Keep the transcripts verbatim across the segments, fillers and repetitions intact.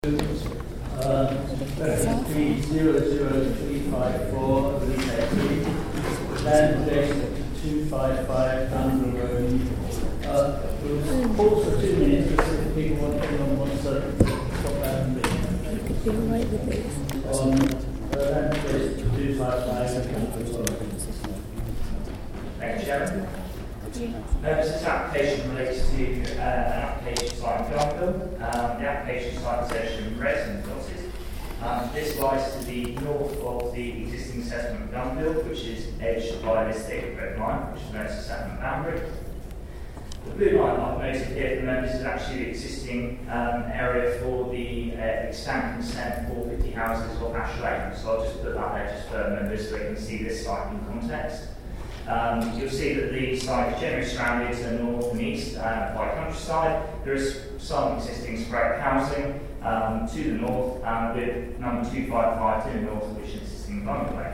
Reference zero zero three five four, land date two five five Amber Road. Uh, we'll pause for two minutes because if people want, anyone wants to stop that and leave. Be right with this. On uh, land date two five five Amber Road. Thank you, Sharon. No, this application relates to uh, an application site in Glanville. Um, the application site is edged in red and dotted. Um, this lies to the north of the existing settlement of Glanville, which is edged by this thick red line, which denotes the settlement boundary. The blue line I've noted here for members is actually the existing um, area for the uh, expand consent for fifty houses of Ash Lane. So I'll just put that there just for members so they can see this site in context. Um, you'll see that the site is generally surrounded to the north and east uh, by countryside. There is some existing sporadic housing um, to the north, and with number two five five to the north, which is existing bungalow.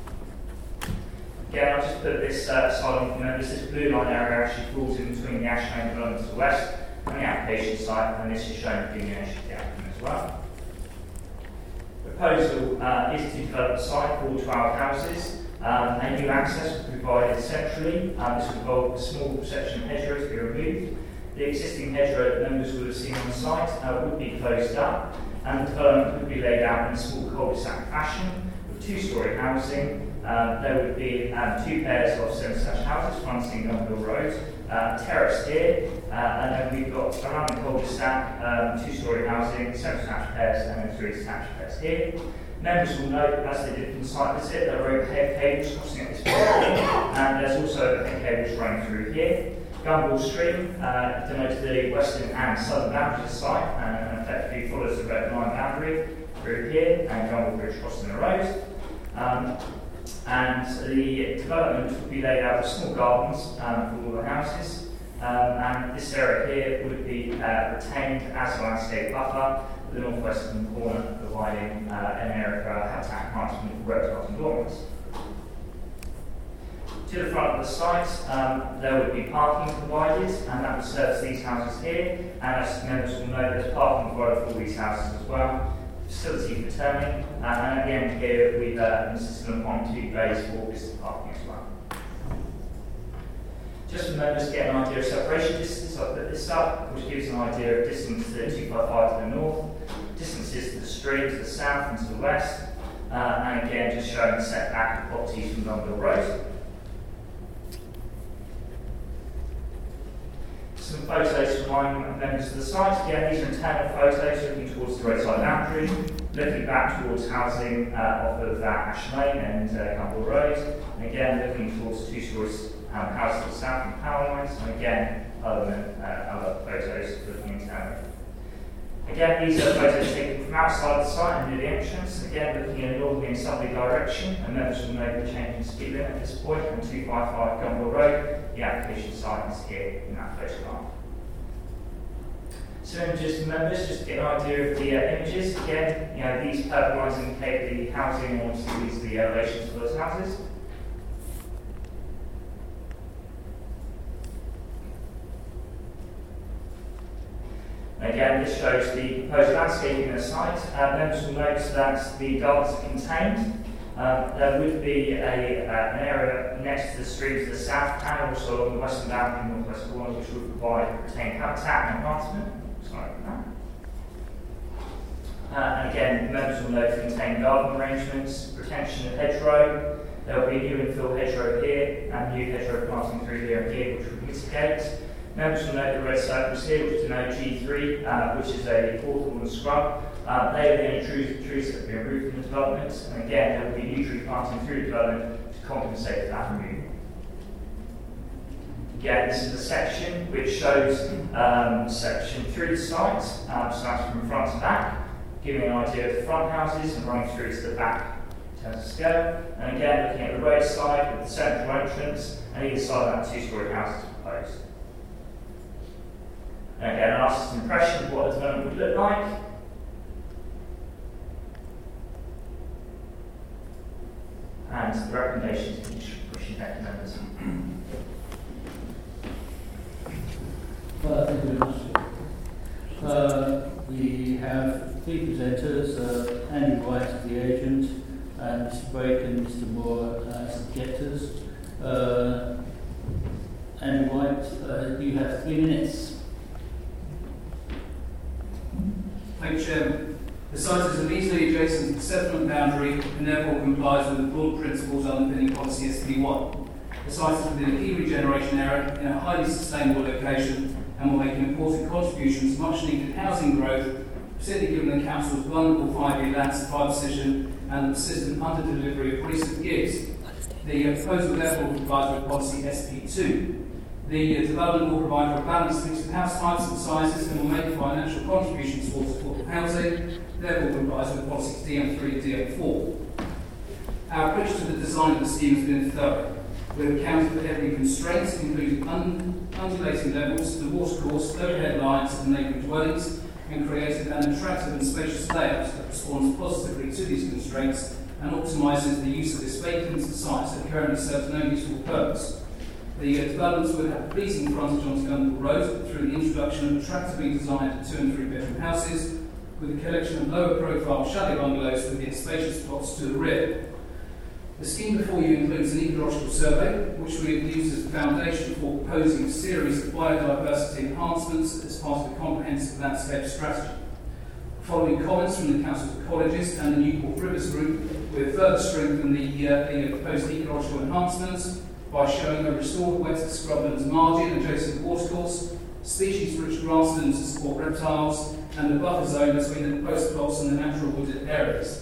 Again, I'll just put this uh, side on for members. This blue line area actually falls in between the Ash Lane development to the west and the application site, and this is shown in the delineation of the applicant as well. The proposal uh, is to develop the site for twelve houses. Um, a new access will be provided centrally. Um, this will involve a small section of hedgerow to be removed. The existing hedgerow that members will have seen on the site uh, would be closed up, and the development would be laid out in a small cul-de-sac fashion with two-storey housing. Um, there would be um, two pairs of semi-detached houses fronting Glanville Road, uh, terrace here, uh, and then we've got around the cul-de-sac um, two-storey housing, semi-detached pairs, and then three detached pairs here. Members will note, as they did from the site visit, there are overhead cables crossing at this point, and there's also overhead cables running through here. Glanville Stream uh, denotes the western and southern boundary of the site, and effectively follows the red line boundary through here, and Glanville Bridge crossing the road. Um, and the development will be laid out with small gardens um, for all the houses, um, and this area here would be uh, retained as a landscape buffer, the northwestern corner providing uh, an area for habitat enhancement for reptiles and dormants. To the front of the site, um, there would be parking provided, and that would service these houses here. And as members will know, there's parking provided for these houses as well. Facility for turning, uh, and at the end here we've uh, insisted upon two bays for visitor parking as well. Just for members to get an idea of separation distance, I've put this up, which gives an idea of distance to the two five five to the north, distances to the street to the south and to the west, uh, and again just showing the setback of properties from Glanville Road. Some photos from my members of the site. Again, these are internal photos looking towards the roadside boundary, looking back towards housing uh, off of that Ash Lane and uh, Glanville Road, and again looking towards two-storey um, houses to the south and power lines, and again other, uh, other photos looking internally. Again, these are photos taken from outside the site and near the entrance, again looking in a northerly and southerly direction, and members will note the change in speed limit at this point on two five five Glanville Road. The application site is here in that photograph. So images for members, just to get an idea of the uh, images. Again, you know, these purple lines indicate the housing, and obviously these are the elevations for those houses. Again, this shows the proposed landscaping of the site. Uh, members will notice that the gardens are contained. Um, there would be a, uh, an area next to the stream to the south and also along the western boundary and northwest corner, which would provide retained habitat and enhancement. Sorry for that. Uh, and again, members will note contain garden arrangements, retention of hedgerow. There will be a new infill hedgerow here and new hedgerow planting through here and here, which would mitigate. Members will note the red circles here, which denote G three, uh, which is a hawthorn scrub. Uh, they are the only trees, trees that have been removed from the development, and again, there will be new tree planting through the development to compensate for that removal. Again, this is a section which shows um, section through the site, um, starting from front to back, giving an idea of the front houses and running through to the back in terms of scale. And again, looking at the roadside with the central entrance, and either side of that two-storey house is proposed. And again, an artist's impression of what the development would look like. And the recommendations for each pushing back members. Well, thank you very much. Uh, we have three three presenters, uh, Andy White as the agent, and Mister Brake and Mister Moore as objectors. Uh, Andy White, uh, you have three minutes. Thank you, Chairman. The site is immediately adjacent to the settlement boundary and therefore complies with the broad principles underpinning policy S P one. The site is within a key regeneration area in a highly sustainable location and will make an important contribution to much needed housing growth, particularly given the Council's vulnerable five-year land supply position and the persistent under-delivery of recent years. The uh, proposal therefore complies with policy S P two. The uh, development will provide for a balanced mix of house types and sizes and will make a financial contribution towards affordable housing, therefore complies with policies D M three and D M four. Our approach to the design of the scheme has been thorough. We have accounted for every constraint, including un undulating levels, the watercourse, overhead lines and neighbouring dwellings, and created an attractive and spacious layout that responds positively to these constraints and optimises the use of this vacant site that currently serves no useful purpose. The uh, developments will have pleasing frontage onto Gunville Road through the introduction of attractively designed two and three bedroom houses with a collection of lower profile chalet bungalows within spacious plots to the rear. The scheme before you includes an ecological survey, which we have used as the foundation for proposing a series of biodiversity enhancements as part of the comprehensive landscape strategy. Following comments from the Council's ecologists and the Newport Rivers Group, we have further strengthened the, uh, the proposed ecological enhancements by showing a restored wet scrublands margin adjacent to the watercourse, species-rich grasslands to support reptiles, and a buffer zone between the proposed plots and the natural wooded areas.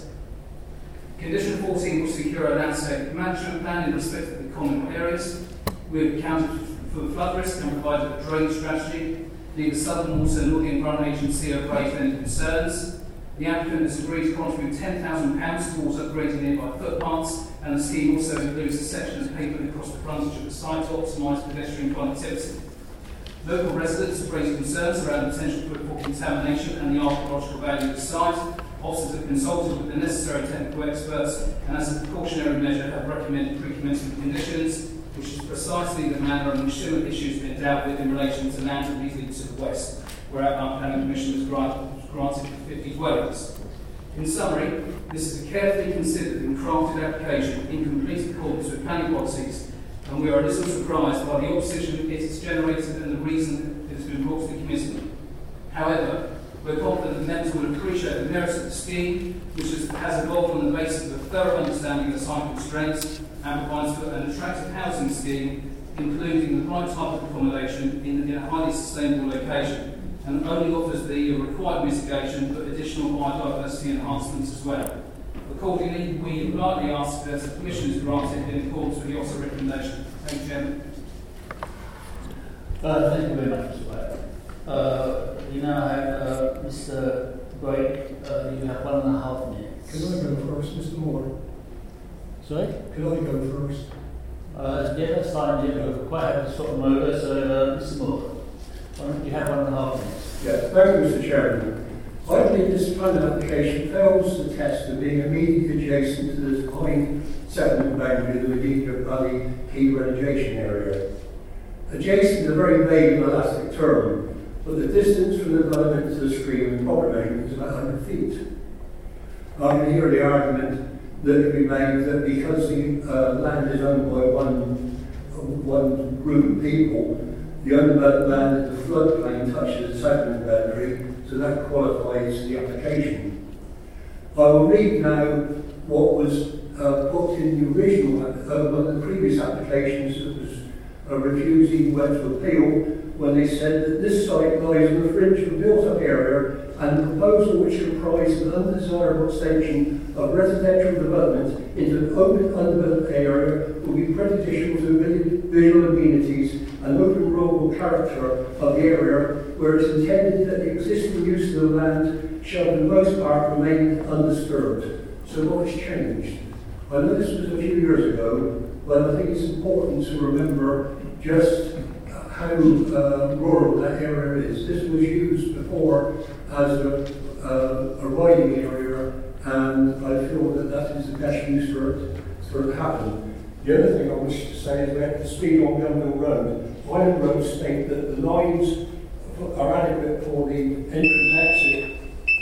Condition fourteen will secure a landscape management plan in respect of the common areas. We have accounted for the flood risk and provided a drainage strategy. Neither Southern Water nor the Environment Agency have raised any concerns. The applicant has agreed to contribute ten thousand pounds towards upgrading nearby footpaths, and the scheme also includes a section of pavement across the frontage of the site to optimise pedestrian connectivity. Local residents have raised concerns around the potential for contamination and the archaeological value of the site. Officers have consulted with the necessary technical experts and as a precautionary measure have recommended pre-commencement conditions, which is precisely the manner in which similar issues have been dealt with in relation to land immediately to the west, where our planning permission was granted, granted for fifty dwellings. In summary, this is a carefully considered and crafted application in complete accordance with planning policies, and we are a little surprised by the opposition it has generated and the reason it has been brought to the committee. However, we're confident that members will appreciate the merits of the scheme, which has, has evolved on the basis of a thorough understanding of the site constraints and provides for an attractive housing scheme, including the right type of accommodation in, in a highly sustainable location, and only offers the required mitigation but additional biodiversity enhancements as well. Accordingly, we politely ask that the permission is granted in accordance with the O S A recommendation. Thank you, Chairman. Uh, thank you very much, Mister White. Uh, we now have uh, Mister Brake. Uh, you have one and a half minutes. Can I go first, Mister Moore? Sorry? Can I go first? Uh, yeah, that's fine. Yeah, we're quite happy to swap them over. So, uh, Mister Moore, why don't you have one and a half minutes? Yes, thank you, Mister Chairman. I believe this planning application fails the test of being immediately adjacent to the defined settlement boundary of the Medina Valley Key Regeneration Area. Adjacent is a very vague and elastic term, but the distance from the development to the stream in proper measurement is about one hundred feet. I can hear the argument that can be made that because the uh, land is owned by one, one group of people, the undeveloped land in the floodplain touches the settlement boundary, so that qualifies the application. I will read now what was uh, put in the original, uh, one of the previous applications that was uh, refused, even went to appeal, when they said that this site lies in the fringe of a built-up area and the proposal which comprised an undesirable extension of residential development into an open undeveloped area will be prejudicial to the visual amenities and open rural character of the area, where it's intended that the existing use of the land shall for the most part remain undisturbed. So what has changed? I know this was a few years ago, but I think it's important to remember just how uh, rural that area is. This was used before as a, uh, a riding area, and I feel that that is the best use for it, for it to happen. The other thing I wish to say is we have to speed on Gunville Road. Violent roads state that the lines are adequate for the entrance and exit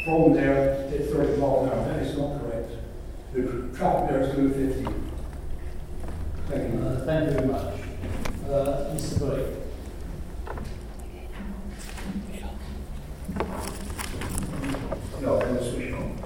from there at thirty miles an hour. That is not correct. The traffic there is going fifty. Thank you. Uh, thank you very much. Uh, Mister Boyd. No, I'm going to switch on.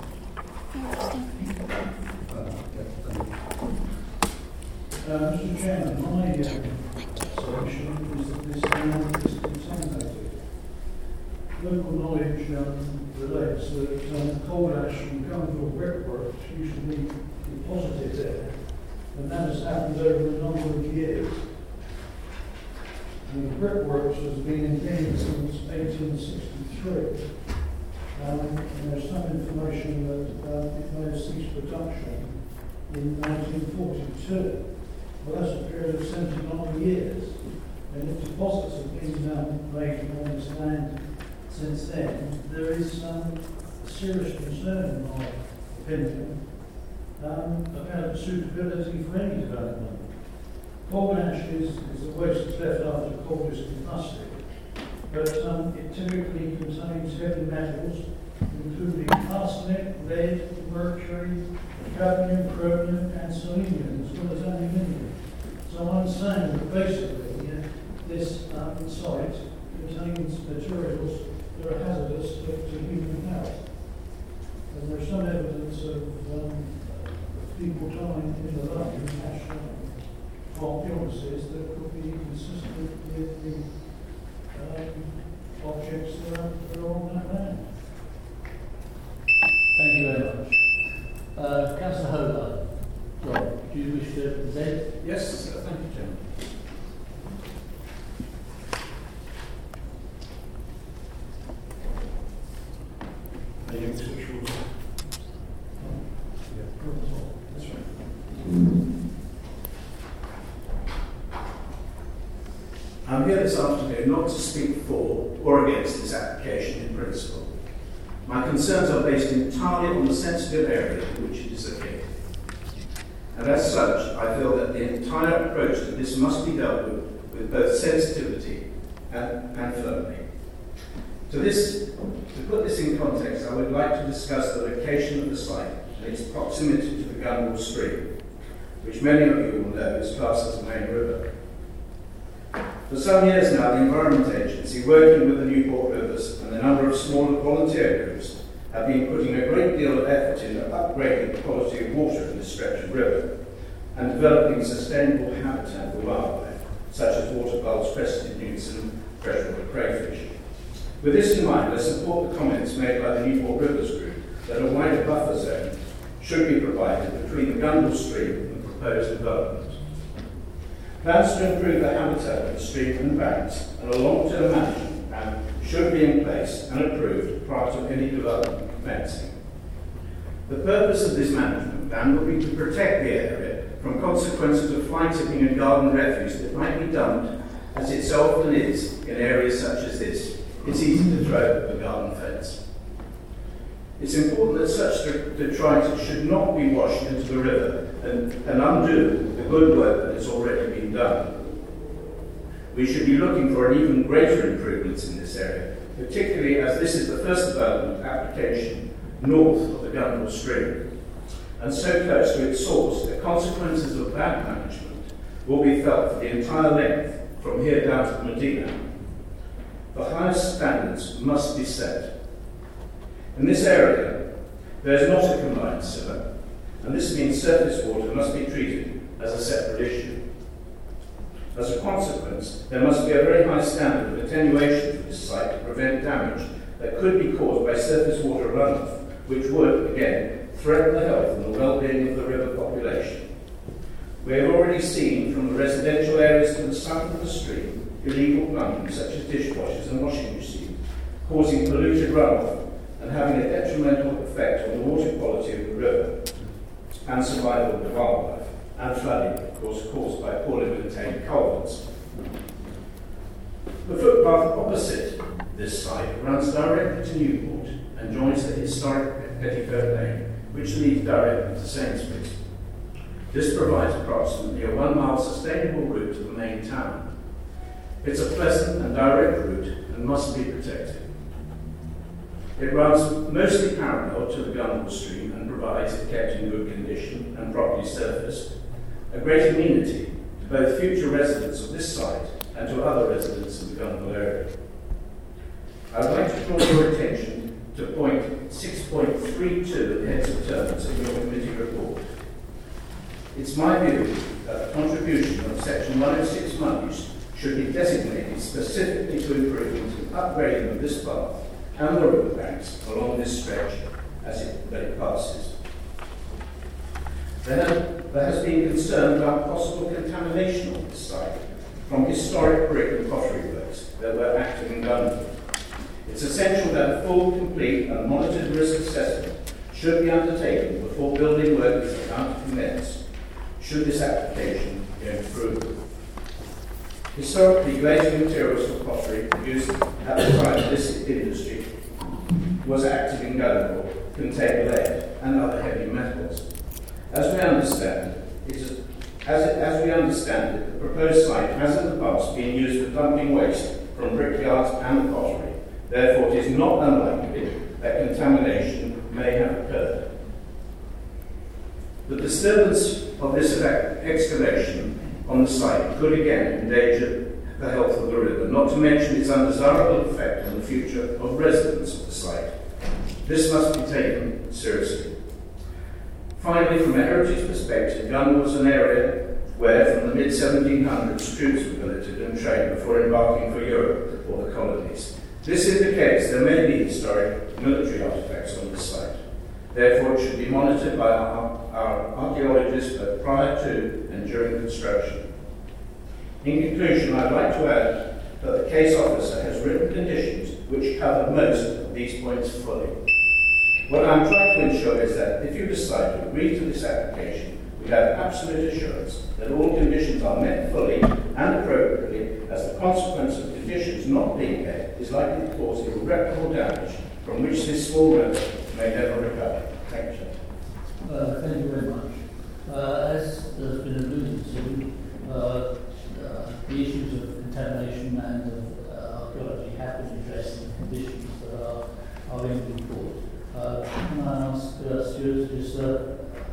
Uh, Mister Chairman, my uh, solution is that this now is contaminated. Local knowledge um, relates that um, coal ash from Gunville brickworks used to be deposited there, and that has happened over a number of years. And the brickworks has been in being since eighteen sixty-three. Um, and there's some information that uh, it may have ceased production in nineteen forty-two. Well, that's a period of seventy-nine years, and if deposits have been um, made on this land since then, there is um, a serious concern, in my opinion, um, about the suitability for any development. Coal ash is, is the waste that's left after coal is combusted, but um, it typically contains heavy metals, including arsenic, lead, mercury, cadmium, chromium, and selenium, as well as aluminium. So I'm saying that basically uh, this um, site contains materials that are hazardous to, to human health. And there's some evidence of um, people dying in the lane, ash from illnesses that could be consistent with the um, objects that are, that are on that land. Thank you very much. Uh, Councillor Hobart, John, do you wish to present? Yes, sir. Thank you, Chairman. Are you switch on? That's right. I'm here this afternoon not to speak for or against this application in principle. My concerns are based entirely on the sensitive area in which it is located. And as such, I feel that the entire approach to this must be dealt with with both sensitivity and, and firmly. To this, to put this in context, I would like to discuss the location of the site and its proximity to the Gunville Stream, which many of you will know is classed as a main river. For some years now, the Environment Agency, working with the Newport Rivers and a number of smaller volunteer groups, have been putting a great deal of effort into upgrading the quality of water in this stretch of river and developing sustainable habitat for wildlife, such as water gulls, crested newts and freshwater crayfish. With this in mind, I support the comments made by the Newport Rivers Group that a wider buffer zone should be provided between the Gunville Stream and the proposed development. Plans to improve the habitat of the stream and banks and a long-term management plan should be in place and approved prior to any development commencing. The purpose of this management plan will be to protect the area from consequences of fly tipping and garden refuse that might be dumped, as it so often is in areas such as this. It's easy to throw over the garden fence. It's important that such detritus should not be washed into the river and, and undo the good work that has already been done. We should be looking for an even greater improvements in this area, particularly as this is the first development application north of the Gunville Stream, and so close to its source that consequences of bad management will be felt for the entire length from here down to the Medina. The highest standards must be set. In this area, there is not a combined sewer, and this means surface water must be treated as a separate issue. As a consequence, there must be a very high standard of attenuation for this site to prevent damage that could be caused by surface water runoff, which would, again, threaten the health and the well-being of the river population. We have already seen from the residential areas to the south of the stream illegal plumbing such as dishwashers and washing machines, causing polluted runoff and having a detrimental effect on the water quality of the river and survival of the wildlife, and flooding, of course, caused by poorly maintained culverts. The footpath opposite this site runs directly to Newport and joins the historic Petticoat Lane, which leads directly to Sainsbury's. This provides approximately a one-mile sustainable route to the main town. It's a pleasant and direct route and must be protected. It runs mostly parallel to the Gunwale stream and provides, if kept in good condition and properly surfaced, a great amenity to both future residents of this site and to other residents of the Gunwale area. I would like to draw your attention to point six point three two of the heads of terms in your committee report. It's my view that the contribution of section one oh six monies should be designated specifically to improvement and upgrading of this path and the riverbanks along this stretch as it, when it passes. There, have, there has been concern about possible contamination on this site from historic brick and pottery works that were active in Gunwale. It's essential that a full, complete and monitored risk assessment should be undertaken before building work is allowed to commence, should this application be approved. Historically, glazing materials for pottery used at the time of this industry was active in Gunwale, contained lead and other heavy metals. As we understand it, is, as, it, as we understand it, the proposed site has in the past been used for dumping waste from brickyards and pottery. Therefore, it is not unlikely that contamination may have occurred. The disturbance of this excavation on the site could again endanger the health of the river, not to mention its undesirable effect on the future of residents of the site. This must be taken seriously. Finally, from a heritage perspective, Gunwale was an area where, from the mid seventeen hundreds, troops were billeted and trained before embarking for Europe or the colonies. This indicates there may be historic military artifacts on the site. Therefore, it should be monitored by our, our archaeologists both prior to and during construction. In conclusion, I'd like to add that the case officer has written conditions which cover most of these points fully. What I'm trying to ensure is that if you decide to agree to this application, we have absolute assurance that all conditions are met fully and appropriately, as the consequence of conditions not being met is likely to cause irreparable damage from which this small river may never recover. Thank you. Uh, thank you very much. Uh, as has been alluded to, uh, uh, the issues of contamination and of uh, archaeology have been addressed in the conditions that are, are in the report. Uh, can I ask uh, Stuart to just uh,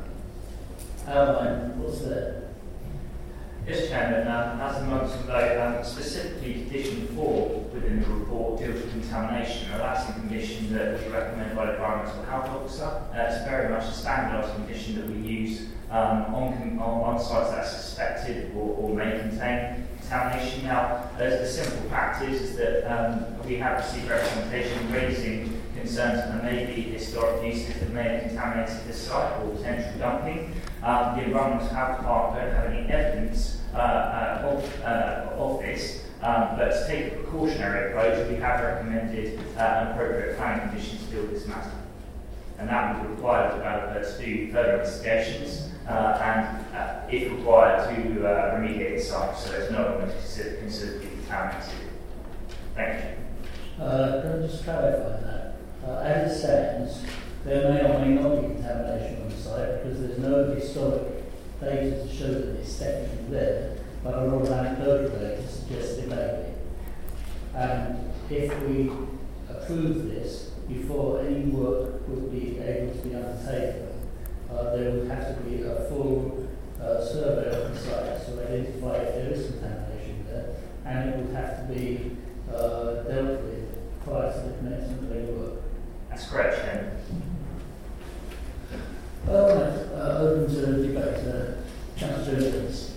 outline what's there? Yes, Chairman, um, as the months ago, um, specifically condition four within the report deals with contamination. Now, that's a condition that is recommended by the Environmental Health Officer. Uh, it's very much a standardised condition that we use um, on, on, on sites that are suspected or, or may contain contamination. Now, uh, the simple fact is, is that um, we have received representation raising concerns that there may be historic uses that may have contaminated this site or potential dumping. Um, the Environmental Health Department don't have any evidence uh, uh, of, uh, of this, um, but to take a precautionary approach, we have recommended uh, an appropriate planning condition to deal with this matter. And that would require the developer to do further investigations uh, and, uh, if required, to uh, remediate the site so there's no one considered considered to be contaminated. Thank you. Uh, can I just clarify that? Uh, as it stands, there may or may not be contamination on the site because there's no historic data to show that it's definitely there, but a lot of anecdotal data suggests it may be. And if we approve this before any work would be able to be undertaken, uh, there would have to be a full uh, survey of the site to identify if there is contamination there, and it would have to be uh, dealt with prior to the commencement of any work. That's correct, Chairman. All right, uh, open to debate. Uh, Councillor Evans.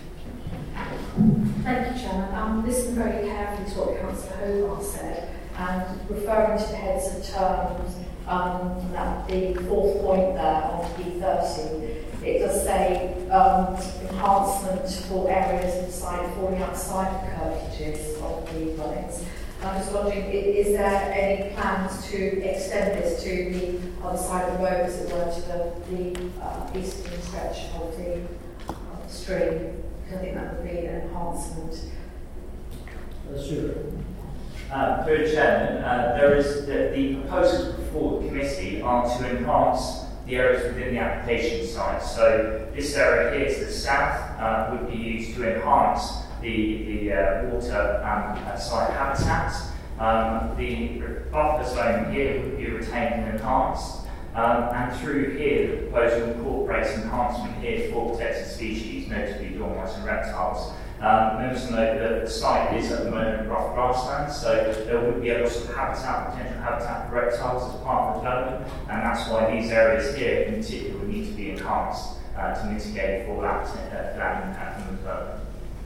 Thank you, Chairman. I'm listening very carefully to what Councillor Hobart said, and referring to the heads of terms, um, that the fourth point there on P thirty, it does say um, enhancement for areas of the site falling outside the curvages of the dwellings. I'm just wondering, is there any plans to extend this to the other side of the road, as it were, to the, the uh, eastern stretch of the uh, stream? Because I think that would be an enhancement. Uh, sure. Uh, through the Chairman, uh, there is the, the proposals before the committee are to enhance the areas within the application site. So this area here to the south uh, would be used to enhance the, the uh, water um, uh, site habitats. Um, the buffer zone here would be retained and enhanced, um, and through here the proposal incorporates enhancement here for protected species, notably dormice and reptiles. Um, members will note that the site is at the moment rough grassland, so there would be a lot of habitat, potential habitat for reptiles as part of the development, and that's why these areas here in particular would need to be enhanced uh, to mitigate for that, uh, that impact on the development.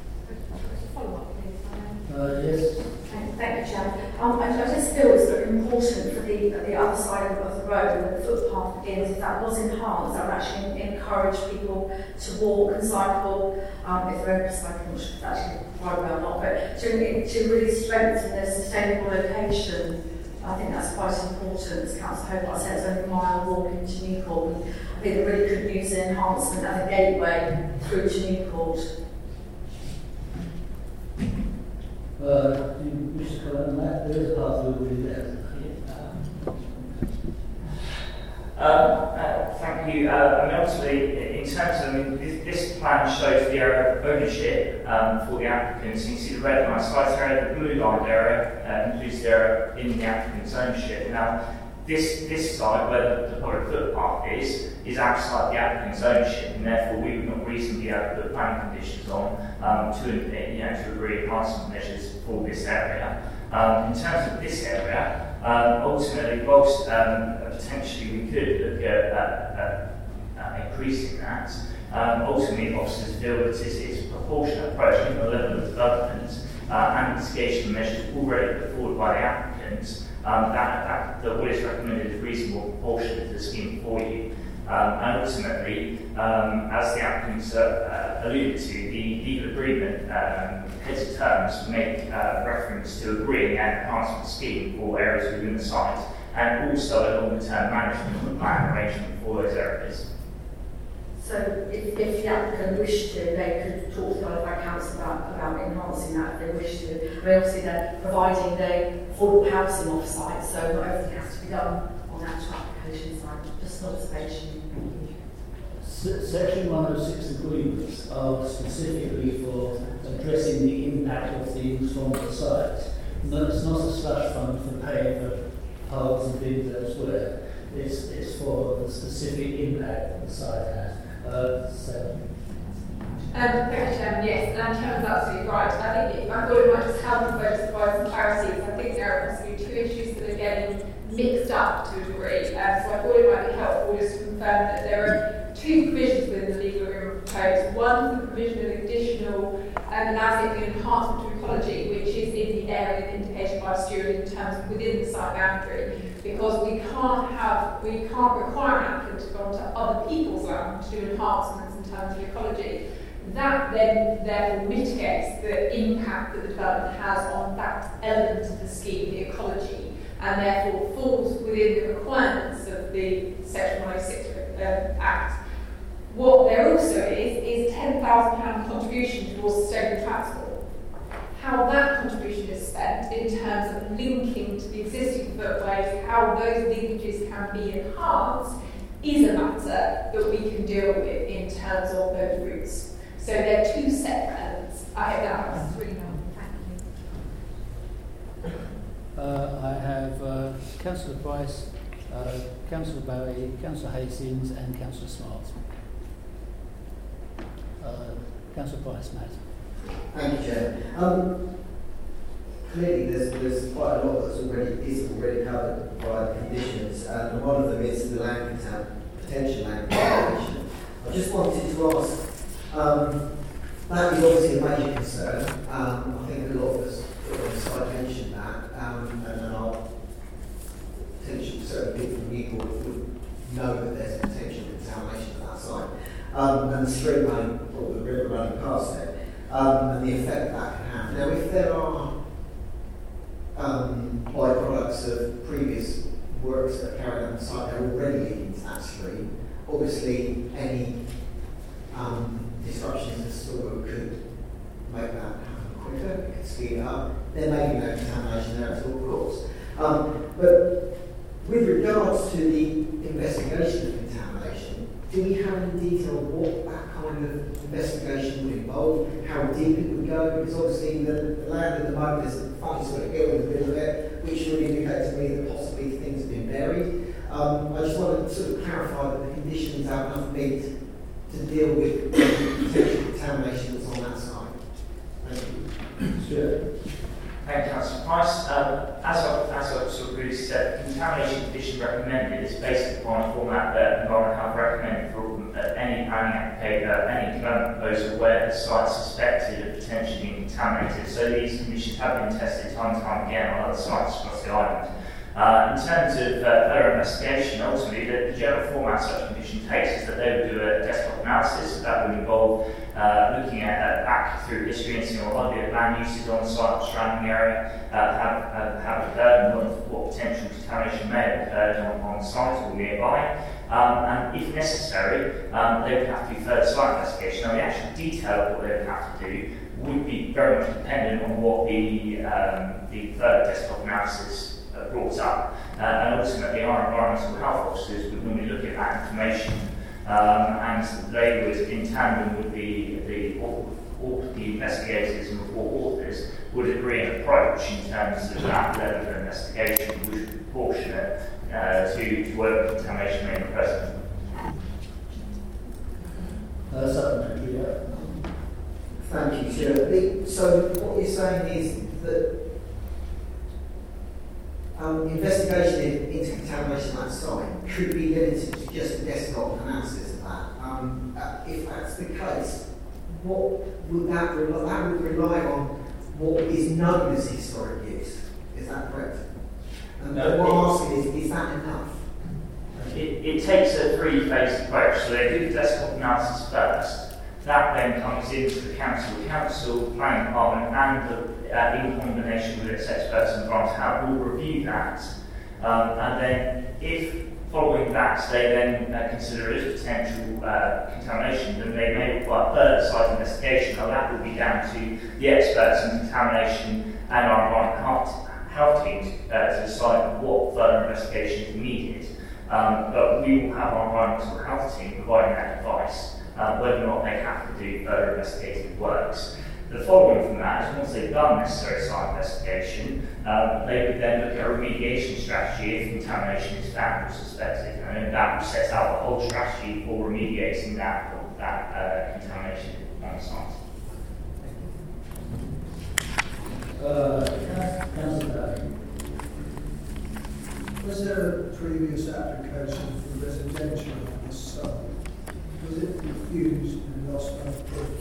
Uh, yes. Thank, thank you, Chair. Um, I, I just feel it's very important for the, the other side of the road where the footpath begins. If that was enhanced, that would actually encourage people to walk and cycle. Um, if they're able to cycle, I'm not sure if that's actually right or not, but to, to really strengthen the sustainable location, I think that's quite important. As Councillor Hobart said, it's only a mile walk into Newport. I think they really could use the enhancement as a gateway through to Newport. Uh, do you wish to comment on that? There is a path already there. Um, uh, thank you. Uh, I mean, ultimately, in terms of, I mean, this, this plan shows the area of ownership um, for the applicants. You can see the red line site area, the blue line area uh, includes the area in the applicant's ownership. Now, this this site where the, the public footpath is, is outside the applicant's ownership, and therefore we would not reasonably be able to put planning conditions on um, to, you know, to agree enhancement measures for this area. Um, in terms of this area, um, ultimately, whilst um, potentially we could look at uh, uh, uh, increasing that, um, ultimately officers feel that it's, it's a proportionate approach in the level of development uh, and mitigation measures already put forward by the applicants. Um, that, that, that what is recommended is reasonable proportion to the scheme for you. Um, and ultimately, um, as the applicants uh, uh, alluded to, the legal agreement um, heads of terms make uh, reference to agreeing an enhancement scheme for areas within the site, and also a longer-term management plan arrangement for those areas. So if, if the applicant wished to, they could talk to the Halifax Council about, about enhancing that if they wish to. I mean, obviously they're providing the affordable housing off-site, so not everything has to be done on the actual application side, just an observation. S- Section one oh six agreements are specifically for addressing the impact of things from the site. No, it's not a slush fund for paying for paths and things elsewhere. It's, it's for the specific impact that the site has. Uh, so. Um, thank you, Chairman. Yes, and Chairman's absolutely right. I think it, I thought it might just help if I just provide some clarity. I think there are possibly two issues that are getting mixed up to a degree. Um, so I thought it might be helpful just to confirm that there are two provisions within the legal agreement proposed. One is the provision of additional um, landscaping enhancement to ecology, which is in the area indicated by Stuart in terms of within the site boundary, because we can't have, we can't require an applicant to go onto other people's land to do enhancements in terms of ecology. That then therefore mitigates the impact that the development has on that element of the scheme, the ecology, and therefore falls within the requirements of the Section one oh six um, Act. What there also is, is ten thousand pounds contribution towards sustainable transport. How that contribution is spent in terms of linking to the existing footways, how those linkages can be enhanced, is a matter that we can deal with in terms of those routes. So they're two separate elements. I hope that helps. Really helpful. Thank you. Uh, I have uh, Councillor Price, uh, Councillor Barry, Councillor Hastings and Councillor Smart. Uh, Councillor Price, Matt. Thank you, Chair. Um, clearly, there's, there's quite a lot that's already is already covered by the conditions, and one of them is the land contam- potential land contamination. I just wanted to ask. Um, that is obviously a major concern. Um, I think a lot of us on the side mentioned that, um, and, and our potential certain people from Newport would know that there's potential contamination at that site, um, and the stream running or the river running past it. Um, and the effect that can have. Now, if there are um, byproducts of previous works that are carried out on the site that are already leading to that stream, obviously any um, disruption in the soil could make that happen quicker, it could speed it up. There may be no contamination there at all, of course. Um, but with regards to the investigation of contamination, do we have in detail what that kind of investigation would involve, how deep it would go? Because obviously the, the land at the moment is a funny sort of hill in the middle of it. which would indicate to me that possibly things have been buried. Um, I just want to sort of clarify that the conditions have enough meat to deal with the potential contamination that's on that site. Thank you. Sure. Thank you, Councillor Price. Um, as I've as I've sort of previously said, the contamination condition recommended is based upon a format that Environment Health recommended for uh, any planning application, uh, any development proposal where the site is suspected of potentially being contaminated. So these conditions have been tested time and time again on other sites across the island. Uh, in terms of uh, further investigation, ultimately the, the general format such a condition takes is that they would do a desktop analysis. That would involve uh, looking at uh, back through history and seeing what other land uses on the site, the surrounding area, uh, have, have, have occurred and what, what potential contamination may have occurred on, on site or nearby. Um, and if necessary, um, they would have to do further site investigation. Now the actual detail of what they would have to do would be very much dependent on what the, um, the further desktop analysis Uh, brought up, uh, and ultimately our environmental health officers would normally look at that information, um, and they would, in tandem with the the, all, all the investigators and report authors, would agree an approach in terms of that level of investigation which is proportionate uh, to, to where contamination may be present. Uh, supplementary, yeah. Thank you, Chair. So what you're saying is that Um, investigation in, into contamination on that site could be limited to just a desktop analysis of that. Um, uh, if that's the case, what would that rely, that would rely on what is known as historic use? Is that correct? And No, what I'm asking is, is that enough? It, it takes a three-phase approach. So they do the desktop analysis first. That then comes into the council, council, planning department, and the Uh, in combination with its experts in environmental health, will review that, um, and then if following that they then uh, consider it as potential uh, contamination, then they may require further site investigation. Now that will be down to the experts in contamination and our environmental health, health teams uh, to decide what further investigation is needed. Um, but we will have our environmental health team providing that advice, uh, whether or not they have to do further investigative works. The following from that is once they've done necessary site investigation, um, they would then look at a remediation strategy if contamination is found or suspected, and then that will set out the whole strategy for remediating that, that uh, contamination on site. Uh, Councillor, Was there a previous application for residential on this site? Was it refused and lost no proof?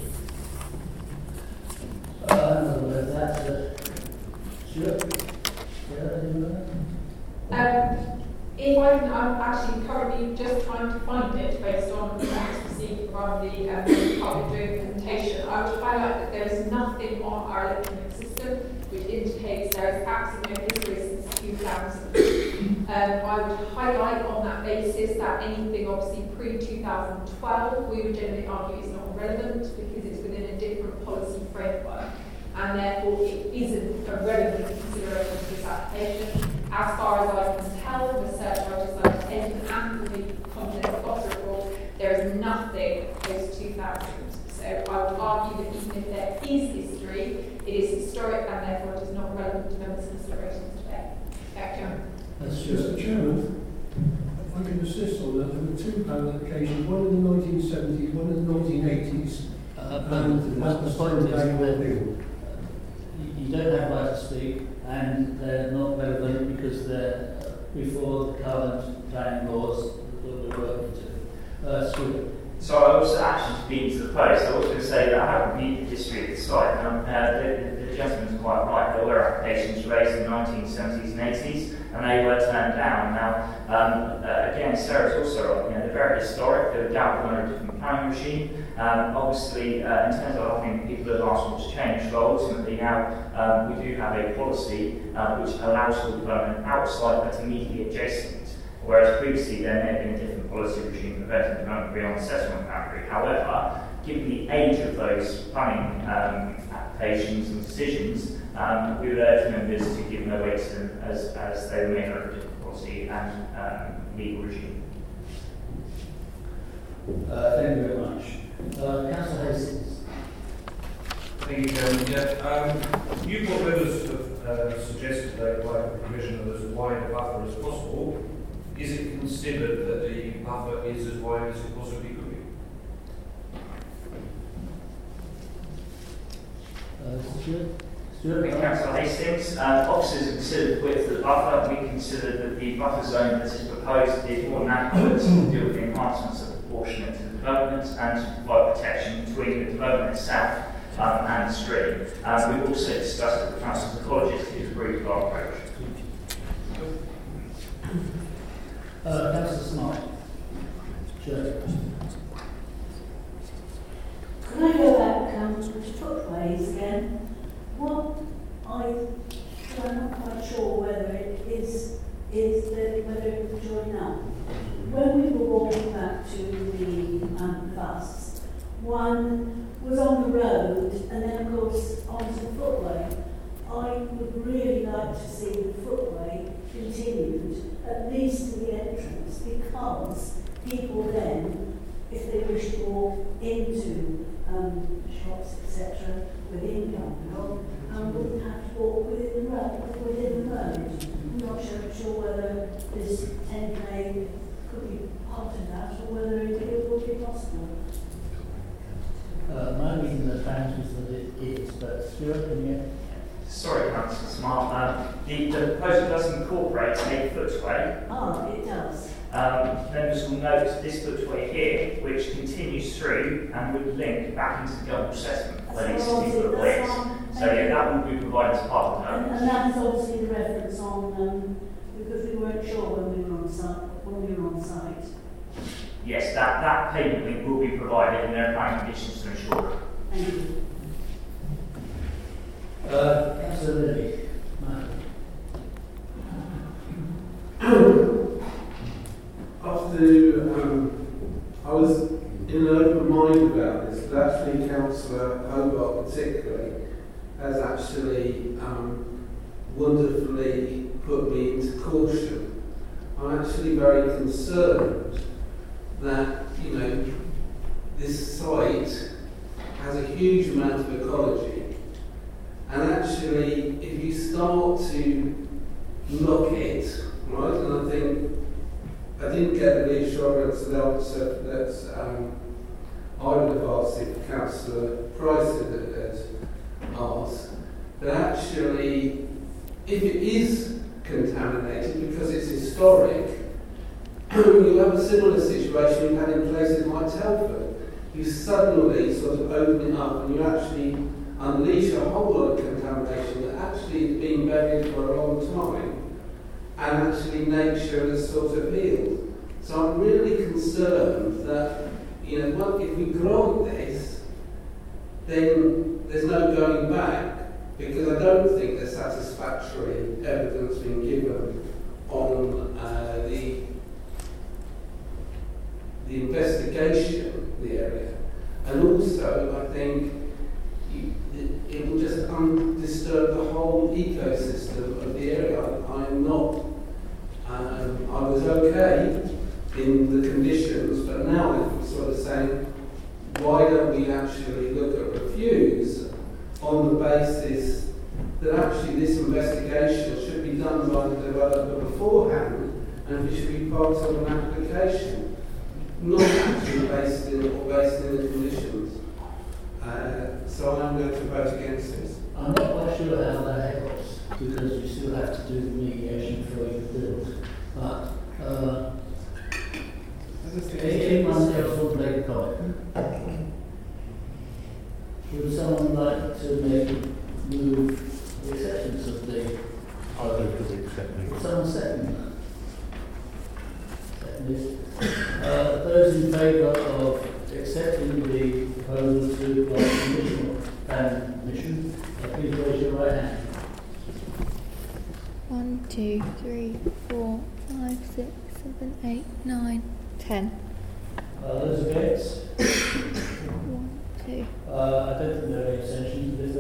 Uh, I don't know that. Uh, sure. Yeah, I didn't know. Um, if I can, I'm actually currently just trying to find it based on what I received from the um, public documentation. I would highlight that there is nothing on our electronic system which indicates there is absolutely no history since two thousand. Um, I would highlight on that basis that anything obviously pre two thousand twelve we would generally argue is not relevant because it's within a different policy framework, and therefore it isn't a relevant consideration for this application. As far as I can tell, the research I just undertaken and from the Continental Officer report, there is nothing post two thousand. So I would argue that even if there is history, it is historic and therefore it is not relevant to members' considerations today. Thank you. That's Mister Chairman, if I can assist on that, there were two planning applications, one in the nineteen seventies, one in the nineteen eighties. Uh, but what the point is that you don't have right to speak, and they're not relevant because they're before the current planning laws that we're working to. Uh, Stuart. So I was actually speaking to the post. I was going to say that I haven't read the history of the site. Um, uh, the, the gentleman's quite right. There were applications raised in the nineteen seventies and eighties, and they were turned down. Now, um, uh, again, Sarah's also right. You know, they're very historic. They were dealt with under a different planning regime. Um, obviously, uh, in terms of, I think people have asked what's changed, but ultimately now um, we do have a policy uh, which allows for development outside but immediately adjacent. Whereas previously there may have been a different policy regime preventing development beyond the settlement boundary. However, given the age of those planning um, applications and decisions, um, we would urge members to give no weight to them as, as they remain under a different policy and um, legal regime. Uh, thank you very much. Uh, Councillor Hastings. Thank you, Chairman. Yeah, um, you've got members of uh, suggested they apply the provision of as wide a buffer as possible, is it considered that the buffer is as wide as it possibly could be? Uh, Stuart? Stuart? With Councillor Hastings, uh, officers have considered the width of the buffer. We consider that the buffer zone that is proposed is more than adequate to deal with the enhancements that are proportionate to the development and to provide protection between the development itself um, and the stream. Um, we've also discussed with the council's ecologist who's agreed with our approach. Uh, Councillor Smart. Sure. Can I go back um, to footways again? What I, I'm not quite sure whether it is, is that whether it will join up. When we were walking back to the um, bus, one was on the road and then of course onto the footway. I would really like to see the footway continued, at least to the entrance, because people then, if they wish to walk into um, shops, et cetera, within Gumbill, um, wouldn't have to walk within the road. Within the road. I'm not sure, sure whether this ten K could be part of that, or whether it, it would be possible. Uh, my reading of the plans was that it is, but Stuart, can you? Sorry, Councillor Smart. Um, the, the proposal does incorporate a footway. Oh, it does. Um, members will note this footway here, which continues through and would link back into the Gumbill settlement where these That's two footways. fine. So yeah, that will be provided as part of the And, notice. and that is obviously the reference on, um, because we weren't sure when we were on site, when we were on site. Yes, that, that payment link will be provided and there are planning conditions to ensure that. Thank you. Uh, Councillor Lilly. After um, I was in an open mind about this, but actually Councillor Hobart particularly has actually um, wonderfully put me into caution. I'm actually very concerned that, you know, this site has a huge amount of ecology, and actually if you start to look it, right, and I think I didn't get the reassurance that, also, that um, I would have asked if Councillor Price had, had asked, that actually, if it is contaminated because it's historic, you have a similar situation you've had in places like Telford. You suddenly sort of open it up and you actually unleash a whole lot of contamination that actually has been buried for a long time. And actually nature has sort of healed. So I'm really concerned that, you know, what, if we grant this, then there's no going back, because I don't think there's satisfactory evidence being given on uh, the the investigation of the area. And also, I think you, it, it will just undisturb the whole ecosystem of the area. I am not Um, I was okay in the conditions, but now I'm sort of saying, why don't we actually look at refuse on the basis that actually this investigation should be done by the developer beforehand, and it should be part of an application, not actually based in or based in the conditions. Uh, so I'm going to vote against this. I'm not quite sure how that helps, because you still have to do the mediation before you build. But, uh, anyone else want to make a comment? Would someone like to maybe move the acceptance of the... I vote for the acceptance. Someone second that? Second is. Uh, those in favour of accepting the proposal to apply conditional planning permission, uh, please raise your right hand. One, two, three, four, five, six, seven, eight, nine, ten. Uh, those against? One, two. Uh, I don't think there are any abstentions.